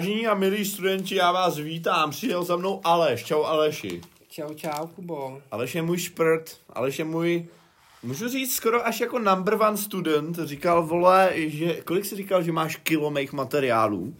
Vážení a milí studenti, já vás vítám. Přijel za mnou Aleš. Čau Aleši. Čau, Kubo. Aleš je můj šprt. Aleš je můj, můžu říct, skoro až jako number one student. Říkal, vole, že, kolik jsi říkal, že máš kilo mých materiálů?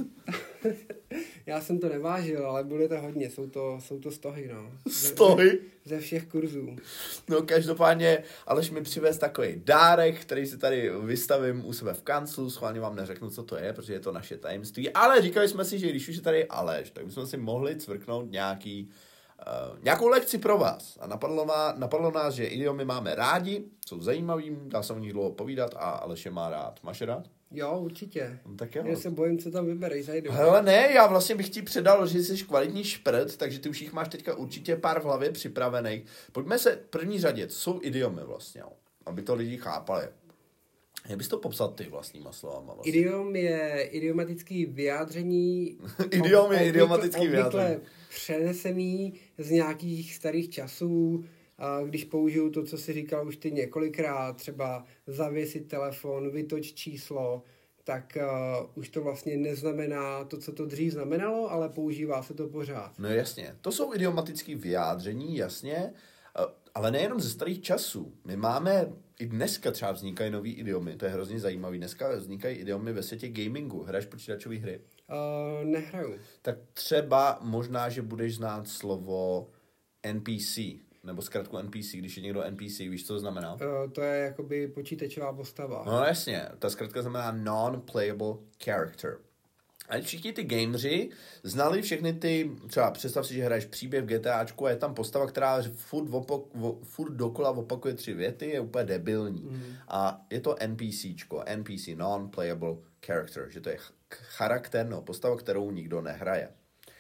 Já jsem to nevážil, ale bude to hodně. Jsou to stohy, no. Stohy? Ze všech kurzů. No každopádně Aleš mi přivez takový dárek, který si tady vystavím u sebe v kanclu. Schválně vám neřeknu, co to je, protože je to naše tajemství. Ale říkali jsme si, že když už je tady Aleš, tak bychom si mohli cvrknout nějakou lekci pro vás. A napadlo nás, že idiomy máme rádi, jsou zajímavý, dá se o nich dlouho povídat a Aleš je má rád. Máš je rád? Jo, určitě. No, tak jo. Já se bojím, co tam vybereš za idiom. Hele ne, já vlastně bych ti předal, že jsi kvalitní šprt, takže ty už jich máš teďka určitě pár v hlavě připravených. Pojďme se v první řadě, co jsou idiomy vlastně, aby to lidi chápali. Jak bys to popsal ty vlastníma slovama? Vlastně? Idiom je idiomatický vyjádření. Idiom je idiomatický vyjádření. Přenesený z nějakých starých časů. Když použiju to, co jsi říkal už ty několikrát, třeba zavěsit telefon, vytoč číslo, tak už to vlastně neznamená to, co to dřív znamenalo, ale používá se to pořád. No jasně, to jsou idiomatické vyjádření, jasně, ale nejenom ze starých časů. My máme, i dneska třeba vznikají nový idiomy, to je hrozně zajímavý, dneska vznikají idiomy ve světě gamingu. Hraješ počítačové hry? Nehraju. Tak třeba možná, že budeš znát slovo NPC, nebo zkrátku NPC, když je někdo NPC, víš, co to znamená? To je jakoby počítačová postava. No jasně, ta zkrátka znamená non-playable character. A všichni ty gameři znali všechny ty, třeba představ si, že hraješ příběh v GTAčku a je tam postava, která furt dokola opakuje 3 věty, je úplně debilní. A je to NPCčko, NPC, non-playable character, že to je charakter, no, postava, kterou nikdo nehraje.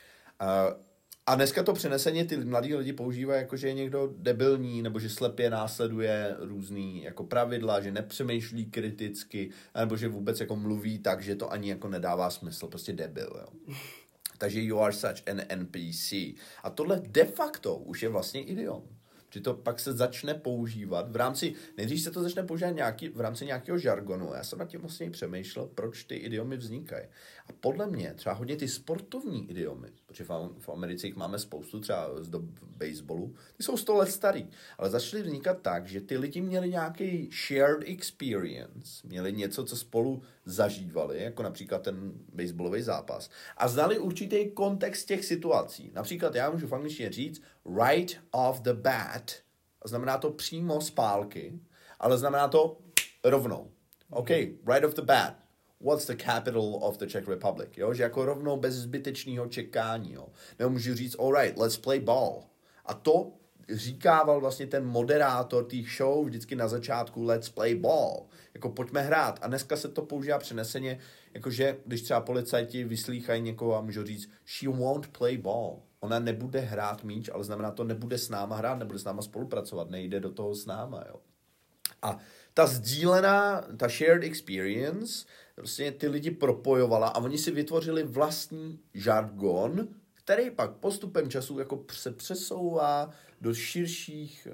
A dneska to přeneseně ty mladí lidi používají jako, že je někdo debilní, nebo že slepě následuje různý jako pravidla, že nepřemýšlí kriticky, nebo že vůbec jako mluví tak, že to ani jako nedává smysl, prostě debil, jo. Takže you are such an NPC. A tohle de facto už je vlastně idiom. Že to pak se začne používat nejdřív se to začne používat v rámci nějakého žargonu. Já jsem nad tím vlastně přemýšlel, proč ty idiomy vznikají. A podle mě třeba hodně ty sportovní idiomy, protože v Americe jich máme spoustu, třeba z dob baseballu, ty jsou 100 let starý, ale začaly vznikat tak, že ty lidi měli nějaký shared experience, měli něco, co spolu zažívali, jako například ten baseballový zápas, a znali určitý kontext těch situací. Například já můžu v angličtině říct right off the bat, znamená to přímo z pálky, ale znamená to rovnou. OK, right off the bat. What's the capital of the Czech Republic? Jo? Že jako rovnou bez zbytečného čekání. Jo? Nebo můžu říct, all right, let's play ball. A to říkával vlastně ten moderátor té show vždycky na začátku, let's play ball. Jako pojďme hrát. A dneska se to používá přeneseně, jakože když třeba policajti vyslýchají někoho a můžou říct, she won't play ball. Ona nebude hrát míč, ale znamená to, nebude s náma hrát, nebude s náma spolupracovat, nejde do toho s náma. Jo? A ta sdílená, ta shared experience, prostě ty lidi propojovala a oni si vytvořili vlastní žargon, který pak postupem času jako se přesouvá do širších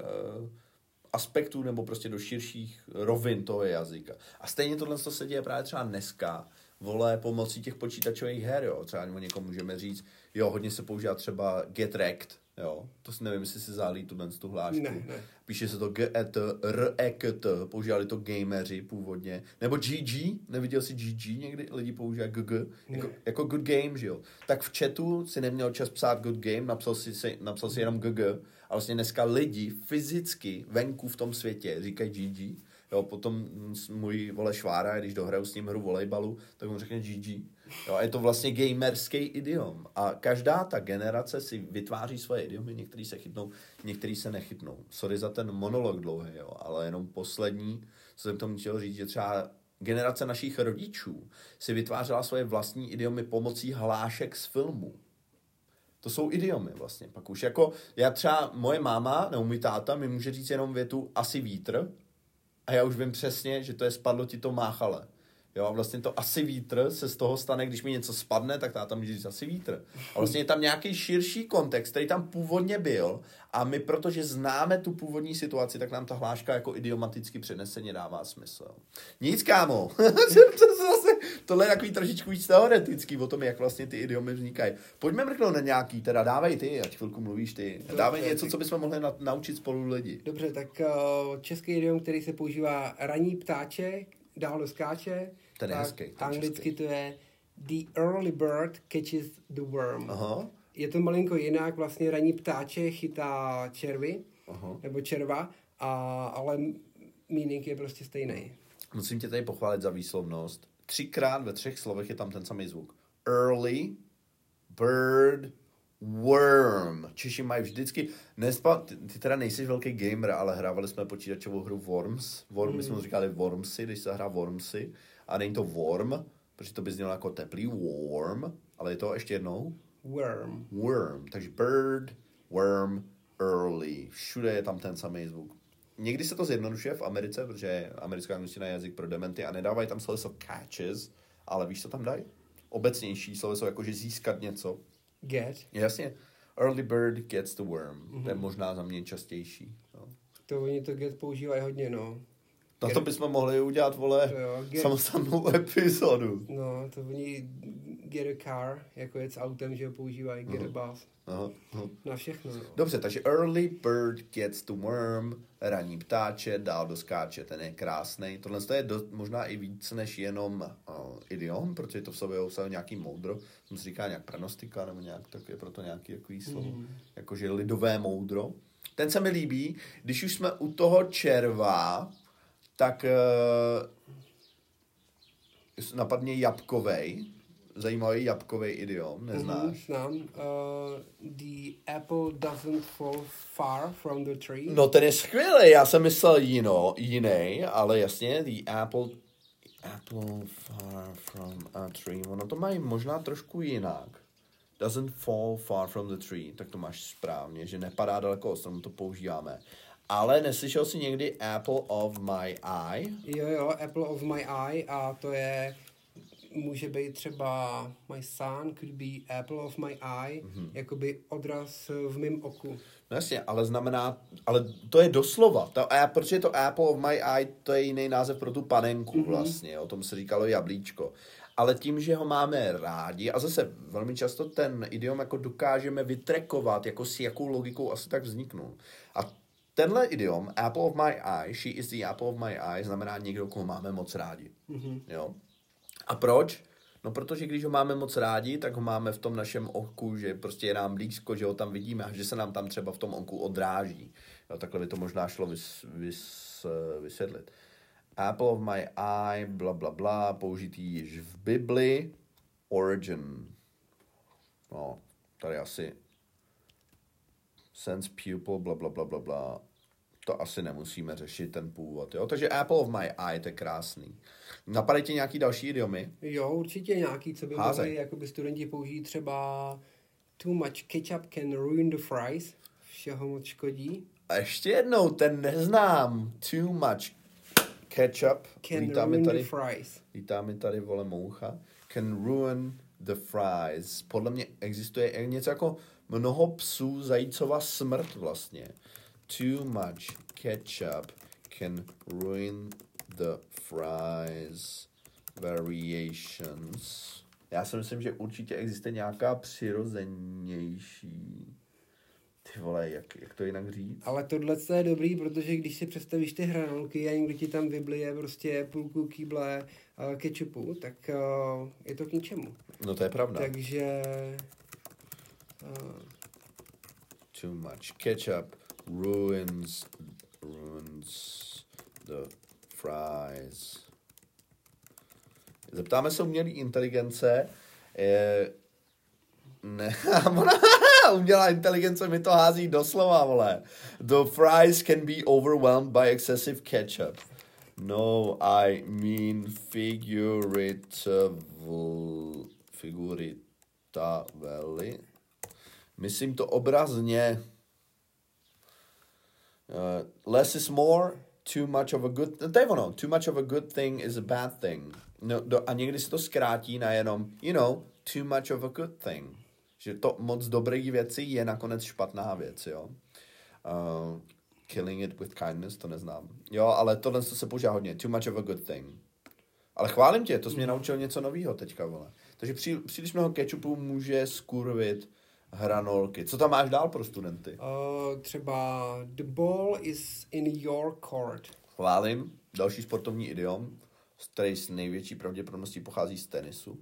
aspektů nebo prostě do širších rovin toho jazyka. A stejně tohle se děje právě třeba dneska, vole, pomocí těch počítačových her, jo. Třeba o někomu můžeme říct, jo, hodně se používá třeba get wrecked, jo. To si nevím, jestli si zálí tu hlášku. Ne. Píše se to G-E-T-R-E-K-T, používali to gameři původně. Nebo GG, neviděl jsi GG někdy? Lidi používají GG, jako good game, že jo. Tak v chatu si neměl čas psát good game, napsal si jenom GG, a vlastně dneska lidi fyzicky venku v tom světě říkají GG. Jo, potom můj vole švára, když dohraju s ním hru volejbalu, tak on řekne GG. Jo, a je to vlastně gamerský idiom. A každá ta generace si vytváří svoje idiomy, některý se chytnou, některý se nechytnou. Sorry za ten monolog dlouhý, jo, ale jenom poslední, co jsem tomu chtěl říct, že třeba generace našich rodičů si vytvářela svoje vlastní idiomy pomocí hlášek z filmů. To jsou idiomy vlastně. Pak už jako, já třeba, moje máma nebo můj táta mi může říct jenom větu asi vítr, a já už vím přesně, že to je spadlo ti to máchale. Jo, a vlastně to asi vítr se z toho stane, když mi něco spadne, tak táta může říct asi vítr. A vlastně je tam nějaký širší kontext, který tam původně byl a my, protože známe tu původní situaci, tak nám ta hláška jako idiomaticky přeneseně dává smysl. Nic, kámo. Tohle je takový trošičku víc teoretický o tom, jak vlastně ty idiomy vznikají. Pojďme mrknout na nějaký, teda dávej ty, ať chvilku mluvíš ty. Dávej něco, co bychom mohli naučit spolu lidi. Dobře, tak český idiom, který se používá raní ptáček, dál skáče, Ten je tak hezký, ten anglicky český. to je the early bird catches the worm. Aha. Je to malinko jinak, vlastně raní ptáček chytá červy, nebo červa, ale meaning je prostě stejný. Musím tě tady pochválit za výslovnost. 3krát ve 3 slovech je tam ten samý zvuk. Early, bird, worm. Češi mají vždycky... Ty teda nejsi velký gamer, ale hrávali jsme počítačovou hru Worms. My jsme říkali Wormsy, když se hrá Wormsy. A není to Worm, protože to by znělo jako teplý Worm, ale je to ještě jednou Worm. Takže bird, worm, early. Všude je tam ten samý zvuk. Někdy se to zjednodušuje v Americe, protože americká angličtina je jazyk pro dementy a nedávají tam sloveso catches, ale víš, co tam dají? Obecnější sloveso, jakože získat něco. Get. Jasně. Early bird gets the worm. To je možná za mě častější. No. To oni to get používají hodně, no. Na to bychom mohli udělat, vole, samostatnou epizodu. No, to oni get a car, jako jet s autem, že ho používají, get a bus. Na všechno, no. Dobře, takže early bird gets the worm, ranní ptáče, dál doskáče, ten je krásný. Tohle je možná i víc než jenom idiom, protože to v sobě obsahuje nějaký moudro. Jsem si říká nějak pranostika, nebo nějak, tak je proto nějaký takový slovo. Jakože lidové moudro. Ten se mi líbí, když už jsme u toho červa, tak napadně jabkovej. Zajímavý jabkovej idiom, neznáš? Znám. The apple doesn't fall far from the tree. No ten je skvělý, já jsem myslel jiný, ale jasně, the apple far from a tree. Ono to mají možná trošku jinak. Doesn't fall far from the tree, tak to máš správně, že nepadá daleko od stromu, to používáme. Ale neslyšel jsi někdy apple of my eye? Jo, apple of my eye a to je, může být třeba my son could be apple of my eye, jakoby odraz v mém oku. No jasně, ale to je doslova, protože to apple of my eye, to je jiný název pro tu panenku vlastně, o tom se říkalo jablíčko. Ale tím, že ho máme rádi, a zase velmi často ten idiom jako dokážeme vytrekovat, jako s jakou logikou asi tak vzniknul. A tenhle idiom, apple of my eye, she is the apple of my eye, znamená někdo, koho máme moc rádi. Jo? A proč? No protože když ho máme moc rádi, tak ho máme v tom našem oku, že prostě je nám blízko, že ho tam vidíme a že se nám tam třeba v tom oku odráží. Jo, takhle by to možná šlo vysvětlit. Apple of my eye, bla, bla, bla, použitý již v Bibli. Origin. No, tady asi sense pupil, bla, bla, bla, bla, bla. To asi nemusíme řešit, ten původ, jo? Takže apple of my eye, to je krásný. Napadají ti nějaký další idiomy? Jo, určitě nějaký, co by mohli jakoby studenti použít, třeba too much ketchup can ruin the fries. Všeho moc škodí. A ještě jednou, ten neznám. Too much ketchup. Can ruin the fries. Lítá mi tady, vole, moucha. Can ruin the fries. Podle mě existuje něco jako mnoho psů zajícova smrt vlastně. Too much ketchup can ruin the fries. Variations. Já si myslím, že určitě existuje nějaká přirozenější. Ty vole, jak to jinak říct? Ale tohle je dobrý, protože když si představíš ty hranolky a někdo ti tam vyblije prostě půlku kýble kečupu, tak je to k ničemu. No to je pravda. Takže... Too much ketchup ruins the fries. Zeptáme se umělé inteligence. Ne, umělá inteligence mi to hází doslova, vole. The fries can be overwhelmed by excessive ketchup. No, I mean figuritavely. Myslím to obrazně. Less is more, too much of a good... To je ono. Too much of a good thing is a bad thing. a někdy se to zkrátí na jenom, too much of a good thing. Že to moc dobrý věci je nakonec špatná věc, jo. Killing it with kindness, to neznám. Jo, ale tohle se používá hodně. Too much of a good thing. Ale chválím tě, to jsi mě naučil něco nového teďka, vole. Takže příliš mnoho kečupu může skurvit hranolky. Co tam máš dál pro studenty? Třeba the ball is in your court. Chválím. Další sportovní idiom, který s největší pravděpodobností pochází z tenisu.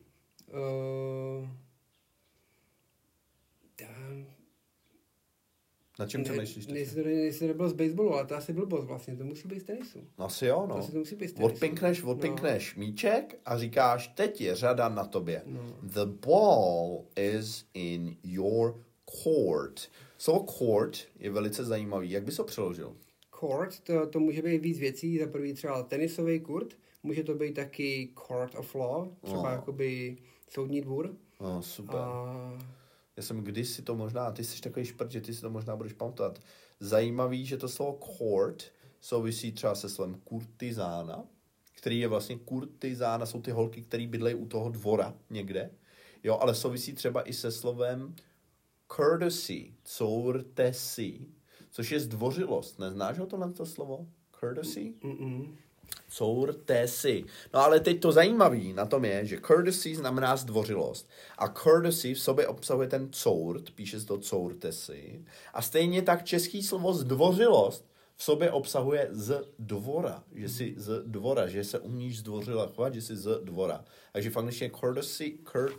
Na čem přemýšlíš? Nejsi nebyl z baseballu, ale to asi blbost vlastně, to musí být z tenisu. No asi jo, no. To musí být z tenisu. Odpinkneš míček a říkáš, teď je řada na tobě. No. The ball is in your court. Slovo court je velice zajímavý. Jak bys ho přeložil? Court, to může být víc věcí. Za první třeba tenisový kurt, může to být taky court of law, třeba jakoby soudní dvůr. No, super. Já jsem kdysi to možná, ty jsi takový šprt, že ty si to možná budeš pamatovat. Zajímavý, že to slovo court souvisí třeba se slovem kurtizána, který je vlastně kurtizána, jsou ty holky, které bydlejí u toho dvora někde. Jo, ale souvisí třeba i se slovem courtesy, courtesy, což je zdvořilost. Neznáš ho tohle slovo? Courtesy? Courtesy. No ale teď to zajímavé na tom je, že courtesy znamená zdvořilost. A courtesy v sobě obsahuje ten court, píše se to courtesy. A stejně tak český slovo zdvořilost v sobě obsahuje z dvora. Že jsi z dvora, že se umíš zdvořila chovat, že jsi z dvora. Takže v angličtině courtesy,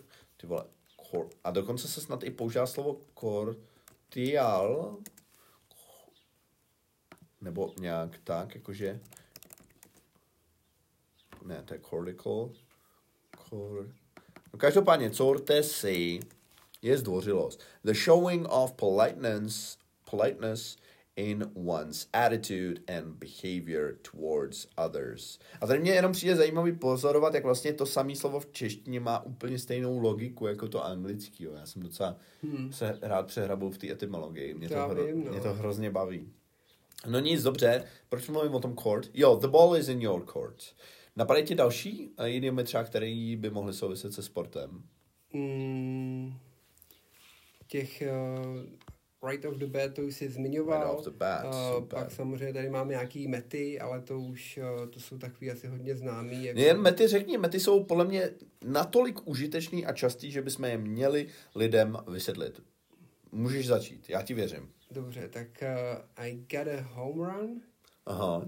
a dokonce se snad i používá slovo courtial, nebo nějak tak, jakože ne, to je cortical. No, každopádně, courtesy je zdvořilost. The showing of politeness in one's attitude and behavior towards others. A tady mě jenom přijde zajímavý pozorovat, jak vlastně to samé slovo v češtině má úplně stejnou logiku jako to anglický. Já jsem docela se rád přehrabul v té etymologii. Mě to hrozně baví. No nic, dobře. Proč mluvím o tom court? Jo, the ball is in your court. Napadají ti další idiomy třeba, které by mohly souviset se sportem? Těch right off the bat to už jsi zmiňoval. Right off the bat, pak samozřejmě tady máme nějaký mety, ale to už to jsou takový asi hodně známý. Jen mety řekni, mety jsou podle mě natolik užitečný a častý, že bychom je měli lidem vysvětlit. Můžeš začít, já ti věřím. Dobře, tak I got a home run. Aha.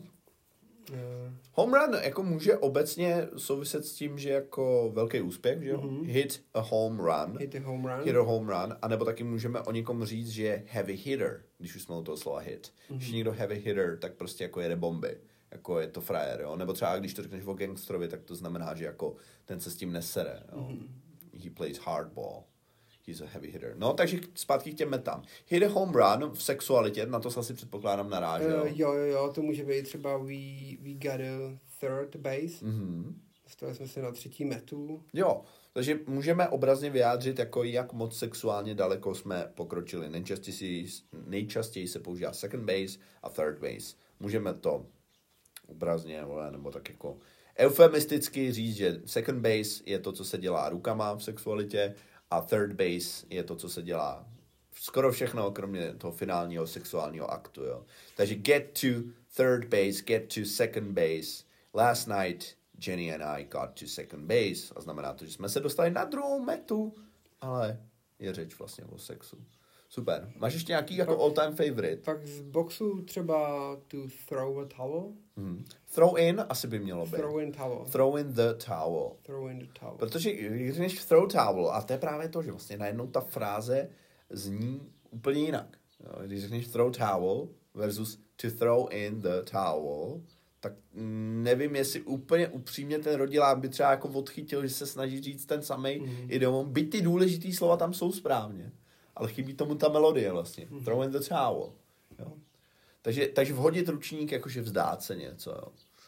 Home run jako může obecně souviset s tím, že jako velký úspěch, že jo? Hit a home run. Hit a home run. A nebo taky můžeme o někom říct, že je heavy hitter, když už jsme u toho slova hit. Když někdo heavy hitter, tak prostě jako jede bomby. Jako je to frajer, jo? Nebo třeba když to řekneš o gangstrovi, tak to znamená, že jako ten se s tím nesere, jo? He plays hardball. He's a heavy hitter. No, takže zpátky k těm metám. Hit a home run v sexualitě, na to se asi předpokládám narážel. Jo, to může být třeba we got a third base. Dostali jsme se na 3. metu. Jo, takže můžeme obrazně vyjádřit, jako jak moc sexuálně daleko jsme pokročili. Nejčastěji se používá second base a third base. Můžeme to obrazně, nebo tak jako eufemisticky říct, že second base je to, co se dělá rukama v sexualitě, a third base je to, co se dělá skoro všechno, kromě toho finálního sexuálního aktu. Jo. Takže get to third base, get to second base. Last night Jenny and I got to second base. A znamená to, že jsme se dostali na druhou metu, ale je řeč vlastně o sexu. Super. Máš ještě nějaký jako all-time favorite? Tak z boxu třeba to throw a towel. Throw in asi by mělo být. Throw in towel. Throw in the towel. Throw in the towel. Protože když řekneš throw towel, a to je právě to, že vlastně najednou ta fráze zní úplně jinak. Když řekneš throw towel versus to throw in the towel, tak nevím, jestli úplně upřímně ten rodilák by třeba jako odchytil, že se snaží říct ten samej idiom. Byť ty důležitý slova tam jsou správně. Ale chybí tomu ta melodie vlastně. Throw in the towel. Jo. Takže vhodit ručník, jakože vzdát se něco. Jo.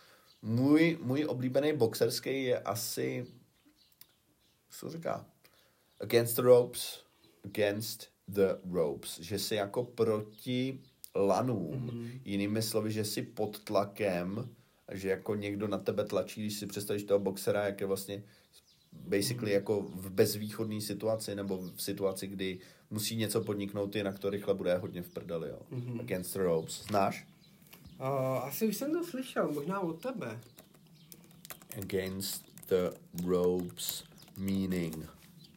Můj oblíbený boxerský je asi, co říká? Against the ropes. Že si jako proti lanům. Jinými slovy, že si pod tlakem že jako někdo na tebe tlačí, když si představíš toho boxera, jak je vlastně basically jako v bezvýchodné situaci, nebo v situaci, kdy musí něco podniknout, jinak to rychle bude hodně v prdeli, jo. Against the ropes. Znáš? Asi už jsem to slyšel, možná od tebe. Against the ropes meaning.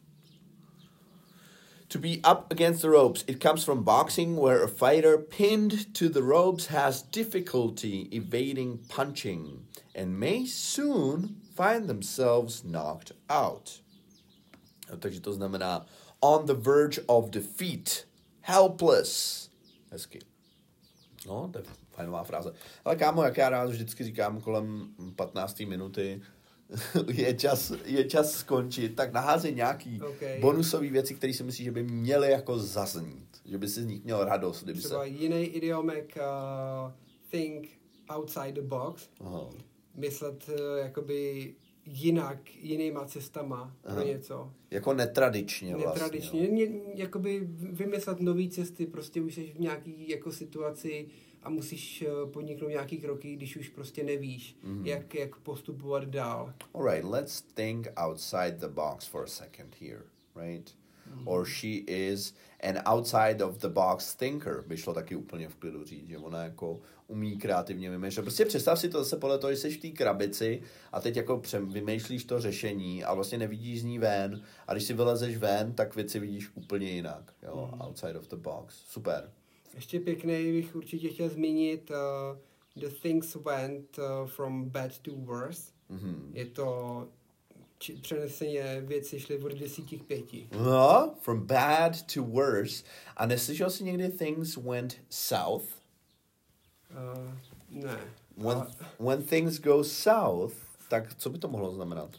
To be up against the ropes. It comes from boxing, where a fighter pinned to the ropes has difficulty evading punching and may soon find themselves knocked out. No, takže to znamená on the verge of defeat, helpless. Hezky. No, to je fajnová fráze. Ale kámo, jak já rád vždycky říkám kolem 15. minuty, je čas skončit, tak naházej nějaký bonusové věci, které si myslíš, že by měly jako zaznít. Že by si z nich měl radost. Třeba jiný idiomek think outside the box. Aha. Myslet jakoby jinak, jinýma cestama pro něco. Jako netradičně vlastně. Netradičně. Jakoby vymyslet nové cesty, prostě už jsi v nějaký jako situaci a musíš podniknout nějaký kroky, když už prostě nevíš, jak postupovat dál. Alright, let's think outside the box for a second here, right? Or she is an outside of the box thinker, by šlo taky úplně v klidu říct, že ona jako umí kreativně vymýšlet. Prostě představ si to zase podle toho, že jsi v té krabici a teď jako vymýšlíš to řešení a vlastně nevidíš z ní ven a když si vylezeš ven, tak věci vidíš úplně jinak, jo? Outside of the box. Super. Ještě pěkný bych určitě chtěl zmínit the things went from bad to worse. Je to přeneseně věci šly od 10 k 5. No, from bad to worse. A neslyšel jsi někdy things went south? Ne. When things go south, tak co by to mohlo znamenat?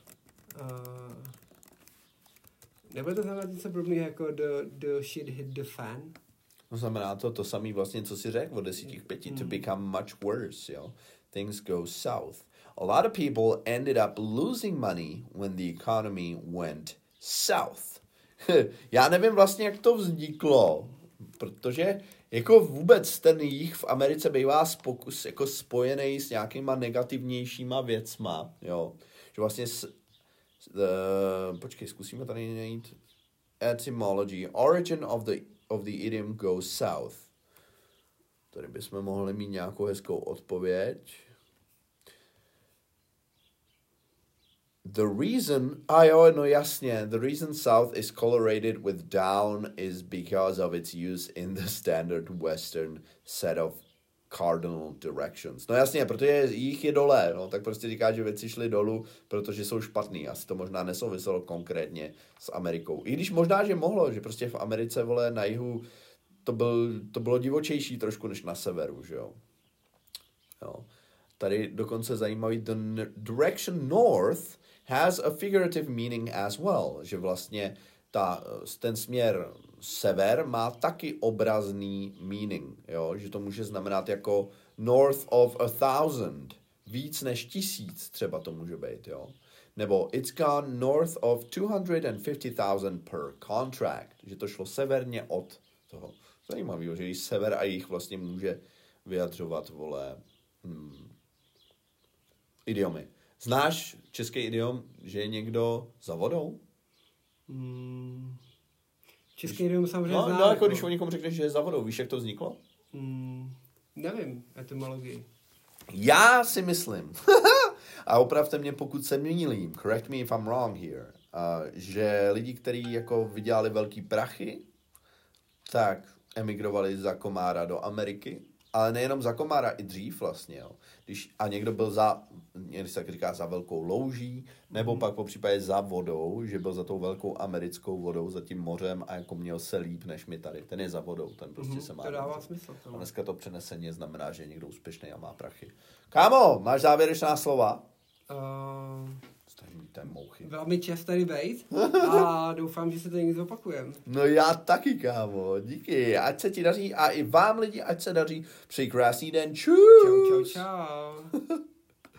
Nebude to znamenat něco podobného jako the shit hit the fan? To znamená to samé vlastně, co si řekl od 10 k 5, to become much worse, jo. Things go south. A lot of people ended up losing money when the economy went south. Já nevím vlastně, jak to vzniklo, protože jako vůbec ten jih v Americe bývá jako spojený s nějakýma negativnějšíma věcma, jo. Že vlastně počkej, zkusíme tady najít etymology. Origin of the idiom goes south. Tady bychom mohli mít nějakou hezkou odpověď. The reason, no jasně, the reason south is colorated with down is because of its use in the standard western set of cardinal directions. No jasně, protože jich je dole, no, tak prostě říká, že věci šly dolů, protože jsou špatný. Asi to možná nesouviselo konkrétně s Amerikou. I když možná, že mohlo, že prostě v Americe, vole, na jihu to bylo divočejší trošku než na severu, že jo. Jo. Tady dokonce zajímavý, the direction north has a figurative meaning as well, že vlastně ten směr sever má taky obrazný meaning, jo? Že to může znamenat jako north of 1,000, víc než 1000 třeba to může být, jo? Nebo it's gone north of 250,000 per contract, že to šlo severně od toho. Zajímavý, že i sever a jih vlastně může vyjadřovat, vole, idiomy. Znáš český idiom, že je někdo za vodou? Český idiom samozřejmě znám. No, jako když o někomu řekneš, že je za vodou. Víš, jak to vzniklo? Nevím, etymologii. Já si myslím, a opravte mě, pokud se mýlím, correct me if I'm wrong here, že lidi, kteří jako vydělali velký prachy, tak emigrovali za komára do Ameriky, ale nejenom za komára, i dřív vlastně, jo. A někdo byl někdy se tak říká, za velkou louží, nebo pak po případě za vodou, že byl za tou velkou americkou vodou, za tím mořem a jako měl se líp než my tady. Ten je za vodou, ten prostě se má. To dává smysl. A dneska to přeneseně znamená, že je někdo úspěšný a má prachy. Kámo, máš závěrečná slova? Mouchy. Velmi čas tady bejt a doufám, že se to někdy zopakujeme. No já taky, kámo, díky. Ať se ti daří a i vám lidi, ať se daří. Přeji krásný den. Čus. Čau.